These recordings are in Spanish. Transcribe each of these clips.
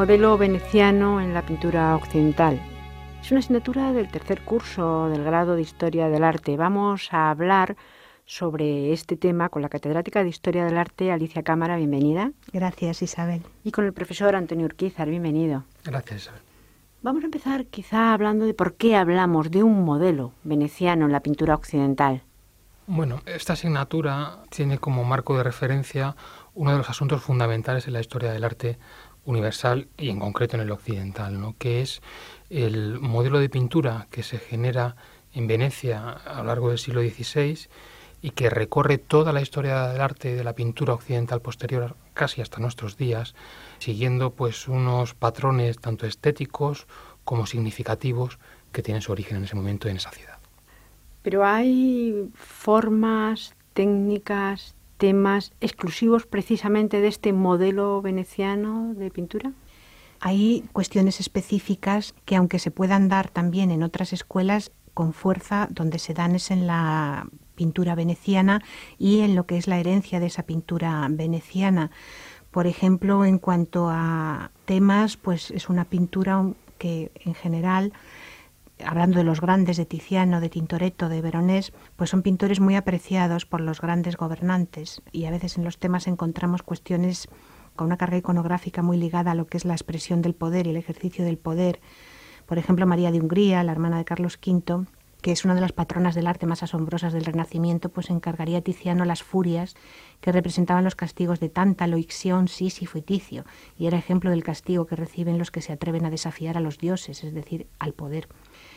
modelo veneciano en la pintura occidental. Es una asignatura del tercer curso del grado de Historia del Arte. Vamos a hablar sobre este tema con la catedrática de Historia del Arte, Alicia Cámara. Bienvenida. Gracias, Isabel. Y con el profesor Antonio Urquizar. Bienvenido. Gracias, Isabel. Vamos a empezar quizá hablando de por qué hablamos de un modelo veneciano en la pintura occidental. Bueno, esta asignatura tiene como marco de referencia uno de los asuntos fundamentales en la historia del arte universal y en concreto en el occidental, ¿no?, que es el modelo de pintura que se genera en Venecia a lo largo del siglo XVI y que recorre toda la historia del arte y de la pintura occidental posterior casi hasta nuestros días, siguiendo pues unos patrones tanto estéticos como significativos que tienen su origen en ese momento en esa ciudad. Pero hay formas, técnicas, temas exclusivos precisamente de este modelo veneciano de pintura. Hay cuestiones específicas que, aunque se puedan dar también en otras escuelas, con fuerza donde se dan es en la pintura veneciana y en lo que es la herencia de esa pintura veneciana. Por ejemplo, en cuanto a temas, pues es una pintura que en general, hablando de los grandes de Tiziano, de Tintoretto, de Veronés, pues son pintores muy apreciados por los grandes gobernantes y a veces en los temas encontramos cuestiones con una carga iconográfica muy ligada a lo que es la expresión del poder y el ejercicio del poder. Por ejemplo, María de Hungría, la hermana de Carlos V, que es una de las patronas del arte más asombrosas del Renacimiento, pues encargaría a Tiziano las furias que representaban los castigos de Tántalo, Ixión, Sísifo y Ticio, y era ejemplo del castigo que reciben los que se atreven a desafiar a los dioses, es decir, al poder.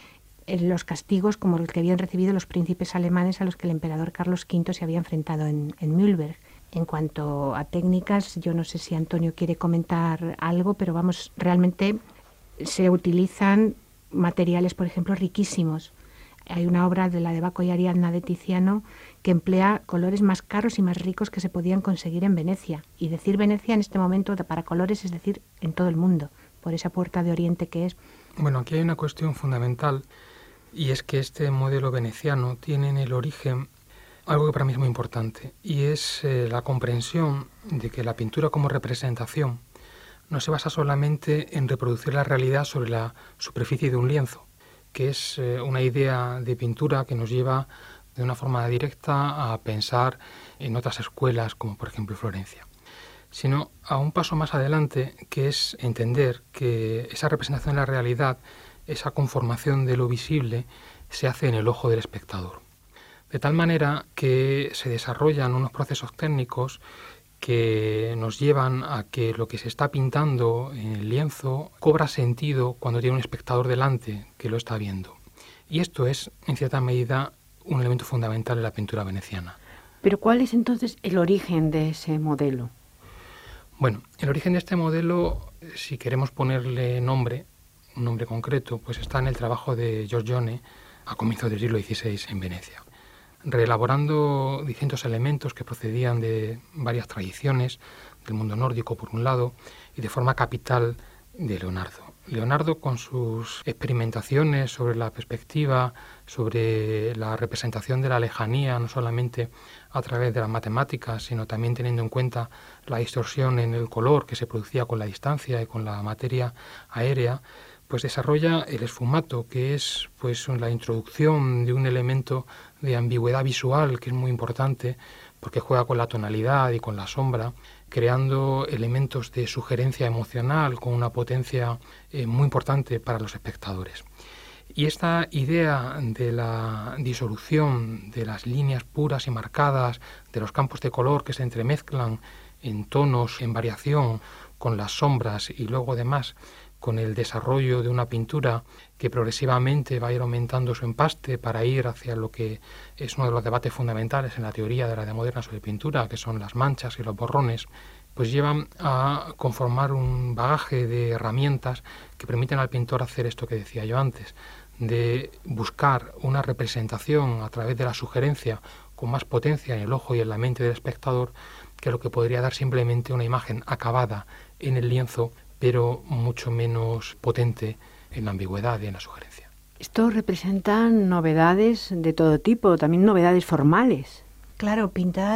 Los castigos como el que habían recibido los príncipes alemanes a los que el emperador Carlos V se había enfrentado en Mühlberg. En cuanto a técnicas, yo no sé si Antonio quiere comentar algo, pero vamos, realmente se utilizan materiales, por ejemplo, riquísimos. Hay una obra de la de Bacco y Ariadna de Tiziano que emplea colores más caros y más ricos que se podían conseguir en Venecia. Y decir Venecia en este momento para colores es decir en todo el mundo, por esa puerta de Oriente que es. Bueno, aquí hay una cuestión fundamental y es que este modelo veneciano tiene en el origen algo que para mí es muy importante y es la comprensión de que la pintura como representación no se basa solamente en reproducir la realidad sobre la superficie de un lienzo, que es una idea de pintura que nos lleva de una forma directa a pensar en otras escuelas como por ejemplo Florencia, sino a un paso más adelante, que es entender que esa representación de la realidad, esa conformación de lo visible, se hace en el ojo del espectador. De tal manera que se desarrollan unos procesos técnicos que nos llevan a que lo que se está pintando en el lienzo cobra sentido cuando tiene un espectador delante que lo está viendo. Y esto es, en cierta medida, un elemento fundamental en la pintura veneciana. Pero ¿cuál es entonces el origen de ese modelo? Bueno, el origen de este modelo, si queremos ponerle nombre, un nombre concreto, pues está en el trabajo de Giorgione a comienzos del siglo XVI en Venecia, reelaborando distintos elementos que procedían de varias tradiciones del mundo nórdico por un lado y de forma capital de Leonardo. Leonardo, con sus experimentaciones sobre la perspectiva, sobre la representación de la lejanía, no solamente a través de las matemáticas, sino también teniendo en cuenta la distorsión en el color que se producía con la distancia y con la materia aérea, pues desarrolla el esfumato, que es pues la introducción de un elemento de ambigüedad visual que es muy importante porque juega con la tonalidad y con la sombra, creando elementos de sugerencia emocional con una potencia muy importante para los espectadores. Y esta idea de la disolución de las líneas puras y marcadas, de los campos de color que se entremezclan en tonos, en variación, con las sombras y luego además con el desarrollo de una pintura que progresivamente va a ir aumentando su empaste para ir hacia lo que es uno de los debates fundamentales en la teoría de la Edad Moderna sobre pintura, que son las manchas y los borrones, pues llevan a conformar un bagaje de herramientas que permiten al pintor hacer esto que decía yo antes, de buscar una representación a través de la sugerencia con más potencia en el ojo y en la mente del espectador que lo que podría dar simplemente una imagen acabada en el lienzo, pero mucho menos potente en la ambigüedad y en la sugerencia. Esto representa novedades de todo tipo, también novedades formales. Claro, pintar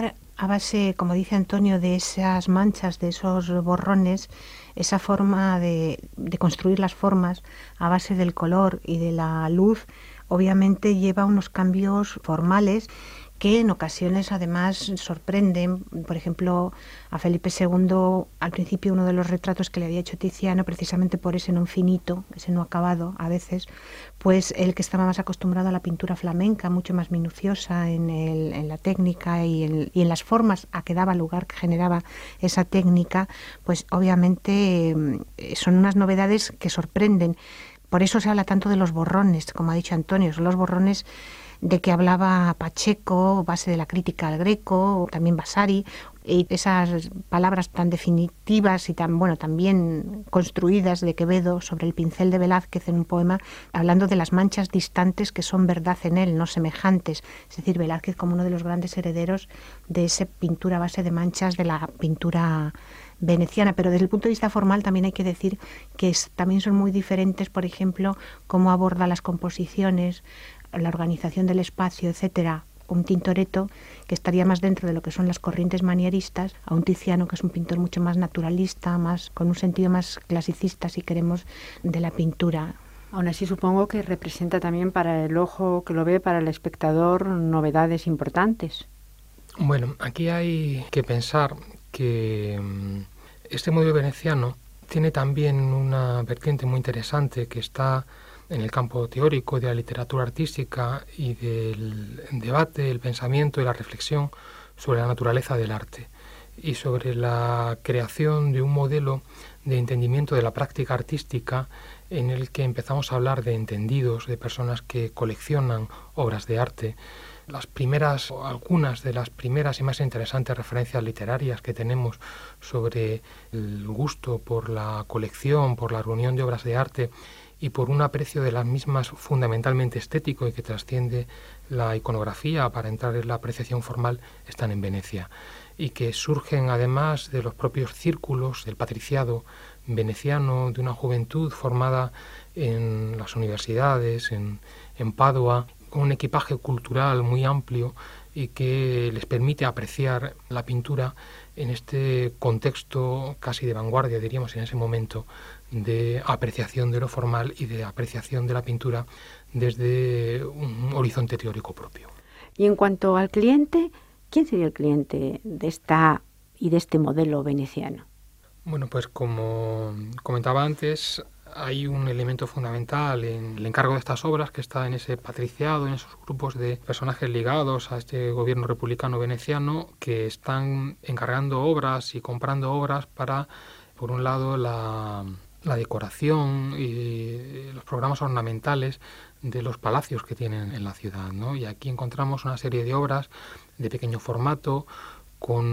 a base, como dice Antonio, de esas manchas, de esos borrones, esa forma de construir las formas a base del color y de la luz, obviamente lleva unos cambios formales que en ocasiones además sorprenden. Por ejemplo, a Felipe II, al principio uno de los retratos que le había hecho Tiziano, precisamente por ese no finito, ese no acabado a veces, pues él, que estaba más acostumbrado a la pintura flamenca, mucho más minuciosa en la técnica y en las formas a que daba lugar, que generaba esa técnica, pues obviamente son unas novedades que sorprenden. Por eso se habla tanto de los borrones, como ha dicho Antonio, son los borrones de que hablaba Pacheco, base de la crítica al Greco, también Vasari, y esas palabras tan definitivas y tan bien construidas de Quevedo sobre el pincel de Velázquez en un poema, hablando de las manchas distantes que son verdad en él, no semejantes. Es decir, Velázquez como uno de los grandes herederos de esa pintura a base de manchas de la pintura veneciana, pero desde el punto de vista formal también hay que decir que también son muy diferentes, por ejemplo, cómo aborda las composiciones, la organización del espacio, etcétera, un Tintoretto que estaría más dentro de lo que son las corrientes manieristas, a un Tiziano que es un pintor mucho más naturalista, más con un sentido más clasicista, si queremos, de la pintura. Aún así supongo que representa también para el ojo que lo ve, para el espectador, novedades importantes. Bueno, aquí hay que pensar que este modelo veneciano tiene también una vertiente muy interesante que está en el campo teórico de la literatura artística y del debate, el pensamiento y la reflexión sobre la naturaleza del arte y sobre la creación de un modelo de entendimiento de la práctica artística en el que empezamos a hablar de entendidos, de personas que coleccionan obras de arte. Algunas de las primeras y más interesantes referencias literarias que tenemos sobre el gusto por la colección, por la reunión de obras de arte y por un aprecio de las mismas fundamentalmente estético y que trasciende la iconografía para entrar en la apreciación formal, están en Venecia y que surgen además de los propios círculos del patriciado veneciano, de una juventud formada en las universidades, en Padua, con un equipaje cultural muy amplio y que les permite apreciar la pintura en este contexto casi de vanguardia, diríamos, en ese momento de apreciación de lo formal y de apreciación de la pintura desde un horizonte teórico propio. Y en cuanto al cliente, ¿quién sería el cliente de este modelo veneciano? Bueno, pues como comentaba antes, hay un elemento fundamental en el encargo de estas obras que está en ese patriciado, en esos grupos de personajes ligados a este gobierno republicano veneciano que están encargando obras y comprando obras para, por un lado, la decoración y los programas ornamentales de los palacios que tienen en la ciudad, ¿no? Y aquí encontramos una serie de obras de pequeño formato con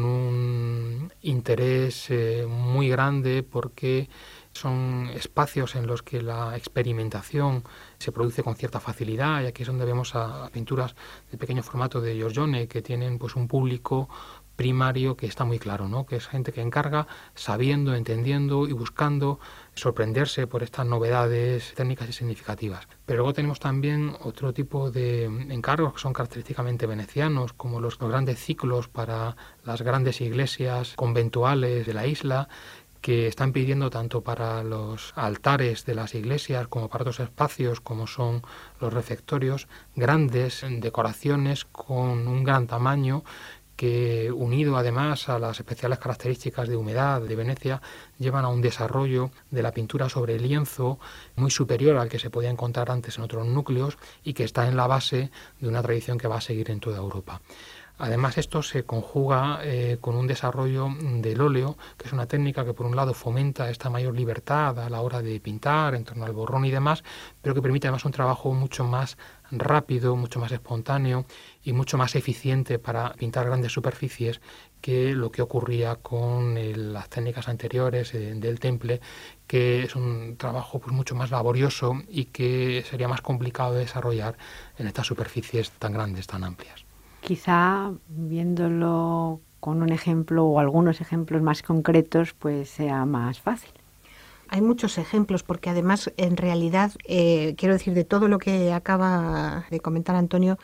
un interés muy grande porque son espacios en los que la experimentación se produce con cierta facilidad, y aquí es donde vemos a pinturas de pequeño formato de Giorgione que tienen pues un público primario que está muy claro, ¿no? Que es gente que encarga sabiendo, entendiendo y buscando sorprenderse por estas novedades técnicas y significativas. Pero luego tenemos también otro tipo de encargos que son característicamente venecianos, como los grandes ciclos para las grandes iglesias conventuales de la isla, que están pidiendo tanto para los altares de las iglesias como para otros espacios como son los refectorios, grandes decoraciones con un gran tamaño que, unido además a las especiales características de humedad de Venecia, llevan a un desarrollo de la pintura sobre lienzo muy superior al que se podía encontrar antes en otros núcleos y que está en la base de una tradición que va a seguir en toda Europa. Además, esto se conjuga con un desarrollo del óleo, que es una técnica que por un lado fomenta esta mayor libertad a la hora de pintar en torno al borrón y demás, pero que permite además un trabajo mucho más rápido, mucho más espontáneo y mucho más eficiente para pintar grandes superficies que lo que ocurría con las técnicas anteriores del temple, que es un trabajo pues mucho más laborioso y que sería más complicado de desarrollar en estas superficies tan grandes, tan amplias. Quizá viéndolo con un ejemplo o algunos ejemplos más concretos, pues sea más fácil. Hay muchos ejemplos porque además, en realidad, quiero decir, de todo lo que acaba de comentar Antonio,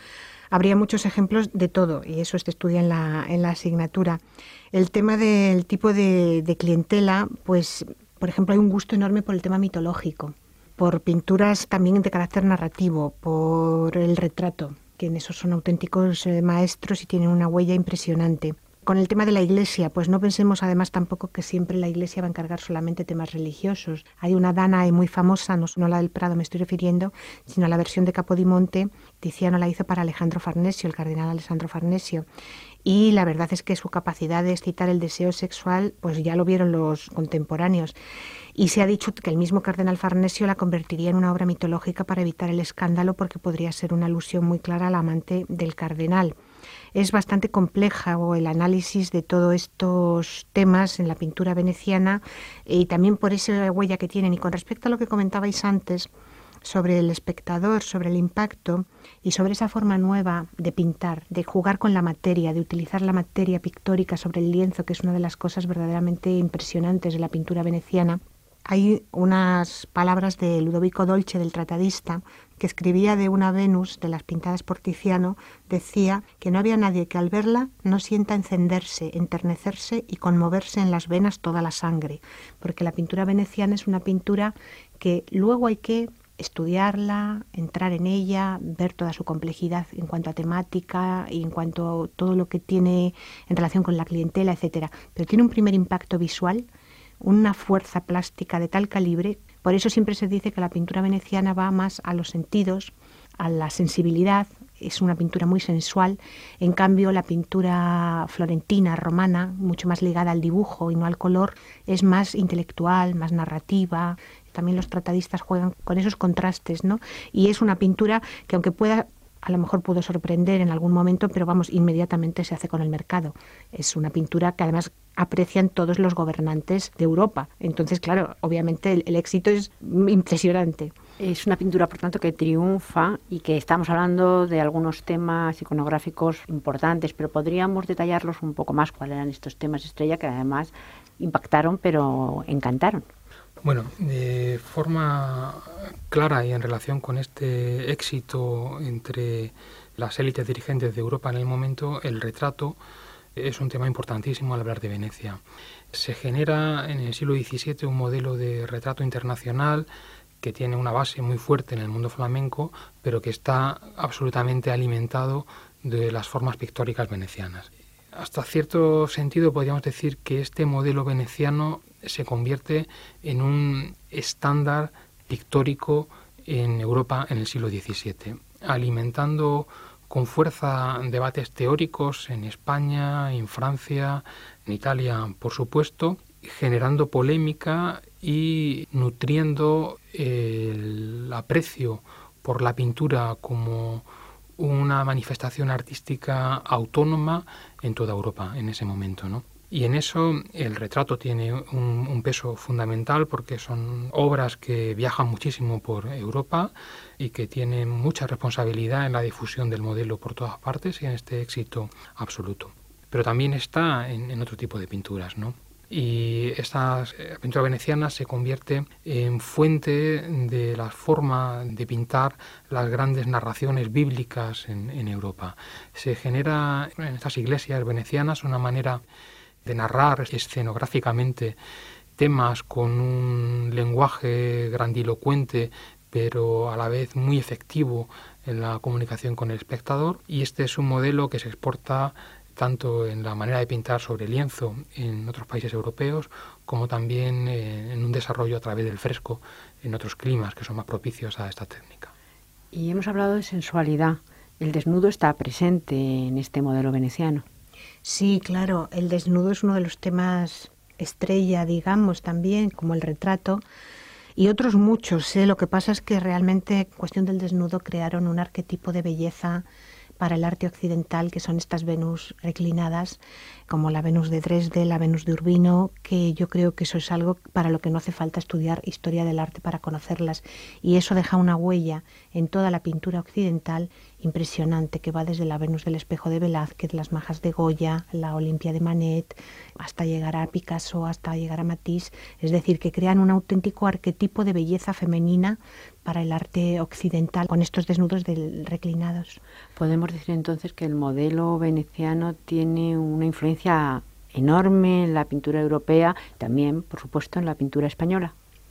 Habría muchos ejemplos de todo, y eso se estudia en la asignatura. El tema del tipo de clientela, pues, por ejemplo, hay un gusto enorme por el tema mitológico, por pinturas también de carácter narrativo, por el retrato, que en eso son auténticos maestros y tienen una huella impresionante. Con el tema de la Iglesia, pues no pensemos además tampoco que siempre la Iglesia va a encargar solamente temas religiosos. Hay una Danae muy famosa, no la del Prado me estoy refiriendo, sino la versión de Capodimonte. Tiziano la hizo para Alejandro Farnesio, el cardenal Alessandro Farnesio. Y la verdad es que su capacidad de excitar el deseo sexual, pues ya lo vieron los contemporáneos. Y se ha dicho que el mismo cardenal Farnesio la convertiría en una obra mitológica para evitar el escándalo, porque podría ser una alusión muy clara al amante del cardenal. Es bastante compleja el análisis de todos estos temas en la pintura veneciana y también por esa huella que tienen. Y con respecto a lo que comentabais antes sobre el espectador, sobre el impacto y sobre esa forma nueva de pintar, de jugar con la materia, de utilizar la materia pictórica sobre el lienzo, que es una de las cosas verdaderamente impresionantes de la pintura veneciana, hay unas palabras de Ludovico Dolce, del tratadista, que escribía de una Venus de las pintadas por Tiziano. Decía que no había nadie que al verla no sienta encenderse, enternecerse y conmoverse en las venas toda la sangre, porque la pintura veneciana es una pintura que luego hay que estudiarla, entrar en ella, ver toda su complejidad en cuanto a temática y en cuanto a todo lo que tiene en relación con la clientela, etcétera. Pero tiene un primer impacto visual, una fuerza plástica de tal calibre. Por eso siempre se dice que la pintura veneciana va más a los sentidos, a la sensibilidad, es una pintura muy sensual. En cambio, la pintura florentina, romana, mucho más ligada al dibujo y no al color, es más intelectual, más narrativa. También los tratadistas juegan con esos contrastes, ¿no? Y es una pintura que, aunque a lo mejor pudo sorprender en algún momento, pero vamos, inmediatamente se hace con el mercado. Es una pintura que además aprecian todos los gobernantes de Europa. Entonces, claro, obviamente el éxito es impresionante. Es una pintura, por tanto, que triunfa y que estamos hablando de algunos temas iconográficos importantes, pero podríamos detallarlos un poco más, cuáles eran estos temas estrella que además impactaron, pero encantaron. Bueno, de forma clara y en relación con este éxito entre las élites dirigentes de Europa en el momento, el retrato es un tema importantísimo al hablar de Venecia. Se genera en el siglo XVII un modelo de retrato internacional que tiene una base muy fuerte en el mundo flamenco, pero que está absolutamente alimentado de las formas pictóricas venecianas. Hasta cierto sentido podríamos decir que este modelo veneciano se convierte en un estándar pictórico en Europa en el siglo XVII, alimentando con fuerza debates teóricos en España, en Francia, en Italia, por supuesto, generando polémica y nutriendo el aprecio por la pintura como una manifestación artística autónoma en toda Europa en ese momento, ¿no? Y en eso el retrato tiene un peso fundamental, porque son obras que viajan muchísimo por Europa y que tienen mucha responsabilidad en la difusión del modelo por todas partes y en este éxito absoluto. Pero también está en otro tipo de pinturas, ¿no? Y esta pintura veneciana se convierte en fuente de la forma de pintar las grandes narraciones bíblicas en Europa. Se genera en estas iglesias venecianas una manera de narrar escenográficamente temas con un lenguaje grandilocuente, pero a la vez muy efectivo en la comunicación con el espectador, y este es un modelo que se exporta tanto en la manera de pintar sobre lienzo en otros países europeos, como también en un desarrollo a través del fresco en otros climas que son más propicios a esta técnica. Y hemos hablado de sensualidad. El desnudo está presente en este modelo veneciano. Sí, claro, el desnudo es uno de los temas estrella, digamos, también, como el retrato, y otros muchos. Lo que pasa es que realmente, en cuestión del desnudo, crearon un arquetipo de belleza para el arte occidental, que son estas Venus reclinadas, como la Venus de Dresde, la Venus de Urbino, que yo creo que eso es algo para lo que no hace falta estudiar historia del arte para conocerlas, y eso deja una huella en toda la pintura occidental impresionante que va desde la Venus del espejo de Velázquez, las Majas de Goya, la Olimpia de Manet, hasta llegar a Picasso, hasta llegar a Matisse. Es decir, que crean un auténtico arquetipo de belleza femenina para el arte occidental, con estos desnudos reclinados. Podemos decir entonces que el modelo veneciano tiene una influencia enorme en la pintura europea, también, por supuesto, en la pintura española.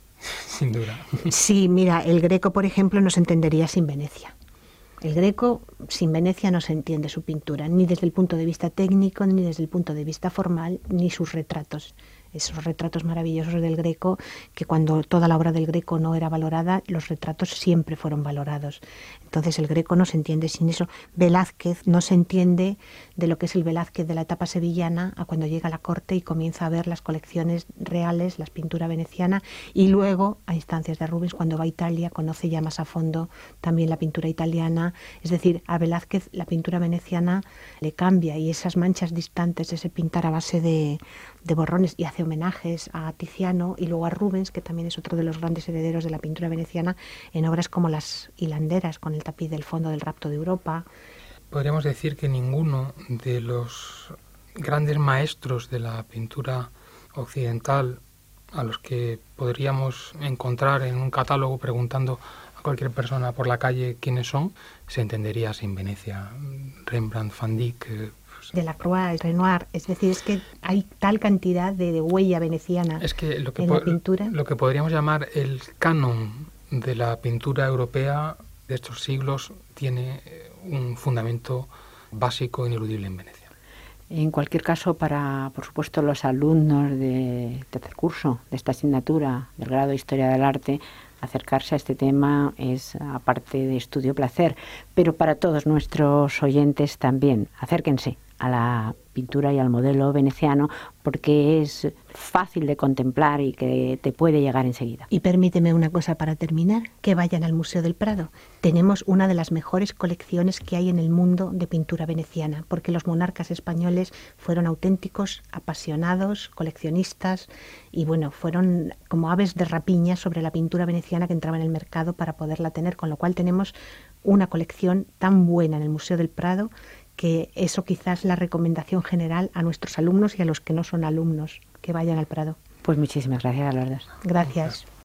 Sin duda. Sí, mira, el Greco, por ejemplo, no se entendería sin Venecia. El Greco, sin Venecia, no se entiende su pintura, ni desde el punto de vista técnico, ni desde el punto de vista formal, ni sus retratos. Esos retratos maravillosos del Greco, que cuando toda la obra del Greco no era valorada, los retratos siempre fueron valorados. Entonces el Greco no se entiende sin eso. Velázquez no se entiende de lo que es el Velázquez de la etapa sevillana a cuando llega a la corte y comienza a ver las colecciones reales, la pintura veneciana, y luego, a instancias de Rubens, cuando va a Italia, conoce ya más a fondo también la pintura italiana. Es decir, a Velázquez la pintura veneciana le cambia, y esas manchas distantes, ese pintar a base de borrones, y hace homenajes a Tiziano y luego a Rubens, que también es otro de los grandes herederos de la pintura veneciana, en obras como Las hilanderas, con el tapiz del fondo del Rapto de Europa. Podríamos decir que ninguno de los grandes maestros de la pintura occidental, a los que podríamos encontrar en un catálogo preguntando a cualquier persona por la calle quiénes son, se entendería sin Venecia. Rembrandt, Van Dyck, Delacroix, Renoir, es decir, es que hay tal cantidad de huella veneciana es que lo que en la pintura. Lo que podríamos llamar el canon de la pintura europea de estos siglos tiene un fundamento básico ineludible en Venecia. En cualquier caso, para, por supuesto, los alumnos de tercer curso de esta asignatura del grado de Historia del Arte, acercarse a este tema es, aparte de estudio, placer. Pero para todos nuestros oyentes también, acérquense a la pintura y al modelo veneciano, porque es fácil de contemplar y que te puede llegar enseguida. Y permíteme una cosa para terminar, que vayan al Museo del Prado. Tenemos una de las mejores colecciones que hay en el mundo de pintura veneciana, porque los monarcas españoles fueron auténticos, apasionados, coleccionistas, y bueno, fueron como aves de rapiña sobre la pintura veneciana que entraba en el mercado para poderla tener, con lo cual tenemos una colección tan buena en el Museo del Prado, que eso quizás es la recomendación general a nuestros alumnos y a los que no son alumnos, que vayan al Prado. Pues muchísimas gracias a las dos. Gracias.